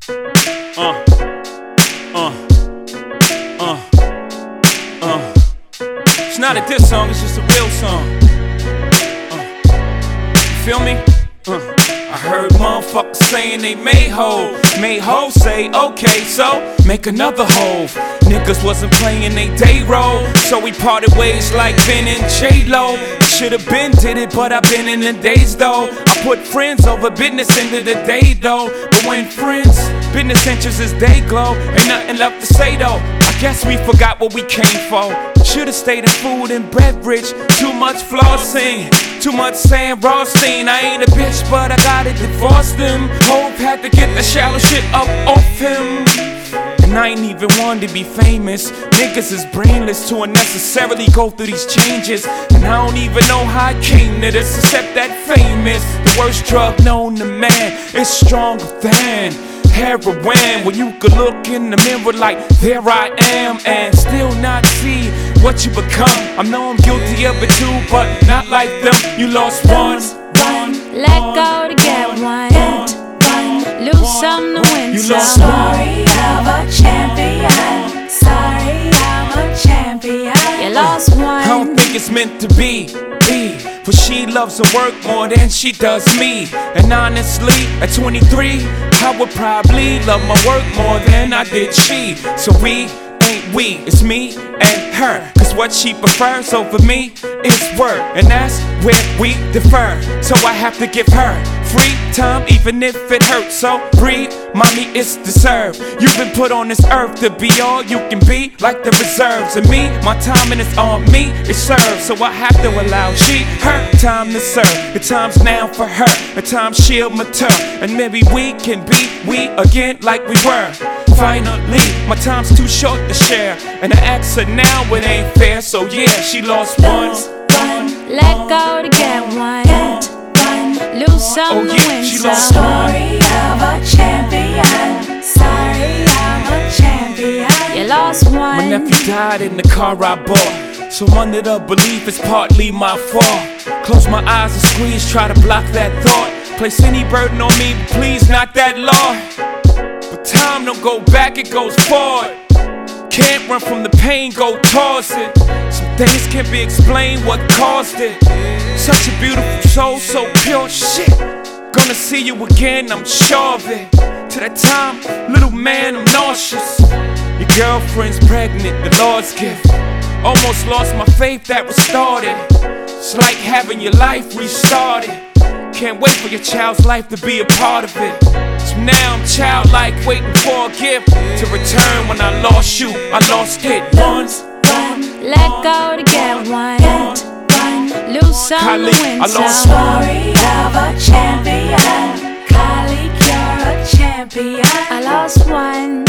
Uh, uh, uh, uh. It's not a diss song, it's just a real song. Feel me? I heard motherfuckers saying they made hoes say, okay, so make another hole. Niggas wasn't playing they day role, so we parted ways like Ben and J-Lo. Should've been did it, but I've been in the days though. I put friends over business into the day though. But when friends, business interests is day glow, ain't nothing left to say though. I guess we forgot what we came for. Should've stayed in food and beverage. Too much flossing, too much saying Rothstein. I ain't a bitch, but I gotta divorce them. Hope had to get the shallow shit up off him. And I ain't even wanted to be famous. Niggas is brainless to unnecessarily go through these changes. And I don't even know how I came to this, except that famous. The worst drug known to man is stronger than heroin. When you could look in the mirror like, there I am, and still not see what you become. I know I'm guilty of it too, but not like them. You lost one. Let go to get one. Lose some to win You some. lost Story of a champion. Sorry, I'm a champion. You lost one. I don't think it's meant to be. For she loves her work more than she does me. And honestly, at 23, I would probably love my work more than I did she. So we ain't we, it's me and her. Cause what she prefers over me is work, and that's where we defer. So I have to give her free time, even if it hurts. So breathe, mommy, it's deserved. You've been put on this earth to be all you can be, like the reserves. And me, my timing is on me, it serves. So I have to allow she, her time to serve. The time's now for her, the time she'll mature. And maybe we can be we again like we were. Finally, my time's too short to share, and I ask her now, it ain't fair. So yeah, she lost one. Let go to get one. Lose some to win she some. lost Story of a champion. Sorry, I'm a champion. You lost My one. nephew died in the car I bought, so I'm under the belief it's partly my fault. Close my eyes and squeeze, try to block that thought. Place any burden on me, but please not that law. But time don't go back, it goes forward. Can't run from the pain, go towards it. Some things can't be explained, what caused it. Such a beautiful soul, so pure shit. Gonna see you again, I'm sure of it. To that time, little man, I'm nauseous. Your girlfriend's pregnant, the Lord's gift. Almost lost my faith that was started. It's like having your life restarted. Can't wait for your child's life to be a part of it. So now I'm childlike, waiting for a gift to return. When I lost you, I lost it once. Let go to get one. Lose some Kylie, to win I lost some. Story of a champion. Kylie, you're a champion. I lost one.